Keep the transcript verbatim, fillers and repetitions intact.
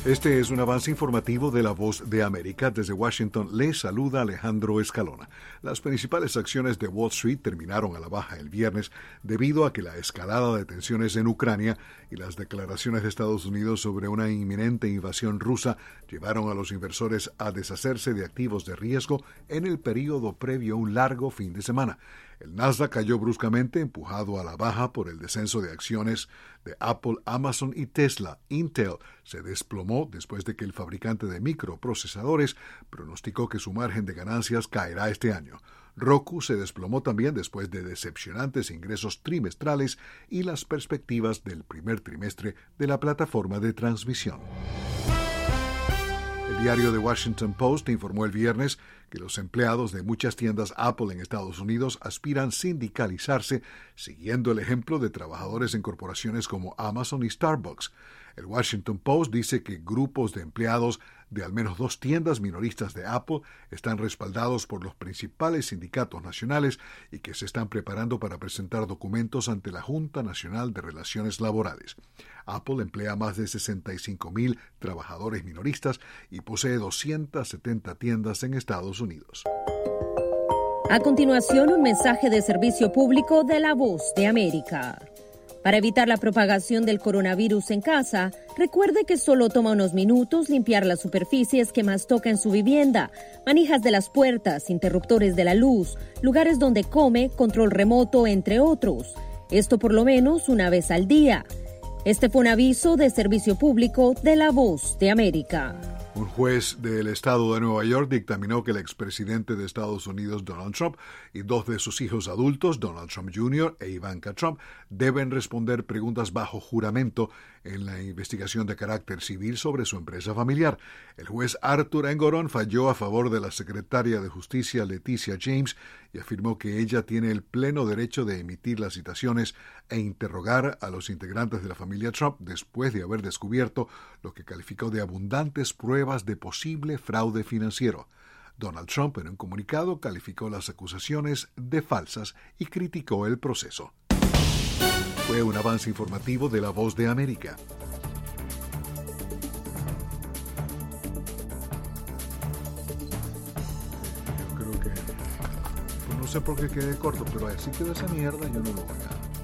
Este es un avance informativo de La Voz de América. Desde Washington les saluda Alejandro Escalona. Las principales acciones de Wall Street terminaron a la baja el viernes debido a que la escalada de tensiones en Ucrania y las declaraciones de Estados Unidos sobre una inminente invasión rusa llevaron a los inversores a deshacerse de activos de riesgo en el período previo a un largo fin de semana. El Nasdaq cayó bruscamente, empujado a la baja por el descenso de acciones de Apple, Amazon y Tesla. Intel se desplomó después de que el fabricante de microprocesadores pronosticó que su margen de ganancias caerá este año. Roku se desplomó también después de decepcionantes ingresos trimestrales y las perspectivas del primer trimestre de la plataforma de transmisión. El diario The Washington Post informó el viernes que los empleados de muchas tiendas Apple en Estados Unidos aspiran sindicalizarse, siguiendo el ejemplo de trabajadores en corporaciones como Amazon y Starbucks. El Washington Post dice que grupos de empleados de al menos dos tiendas minoristas de Apple están respaldados por los principales sindicatos nacionales y que se están preparando para presentar documentos ante la Junta Nacional de Relaciones Laborales. Apple emplea más de sesenta y cinco mil trabajadores minoristas y posee doscientas setenta tiendas en Estados Unidos. A continuación, un mensaje de servicio público de La Voz de América. Para evitar la propagación del coronavirus en casa, recuerde que solo toma unos minutos limpiar las superficies que más toca en su vivienda, manijas de las puertas, interruptores de la luz, lugares donde come, control remoto, entre otros. Esto por lo menos una vez al día. Este fue un aviso de servicio público de La Voz de América. Un juez del estado de Nueva York dictaminó que el expresidente de Estados Unidos, Donald Trump, y dos de sus hijos adultos, Donald Trump junior e Ivanka Trump, deben responder preguntas bajo juramento en la investigación de carácter civil sobre su empresa familiar. El juez Arthur Engoron falló a favor de la secretaria de Justicia Leticia James y afirmó que ella tiene el pleno derecho de emitir las citaciones e interrogar a los integrantes de la familia Trump después de haber descubierto lo que calificó de abundantes pruebas de posible fraude financiero. Donald Trump, en un comunicado, calificó las acusaciones de falsas y criticó el proceso. Fue un avance informativo de La Voz de América. Yo creo que... Pues no sé por qué quedé corto, pero así quedó esa mierda, yo no lo voy a...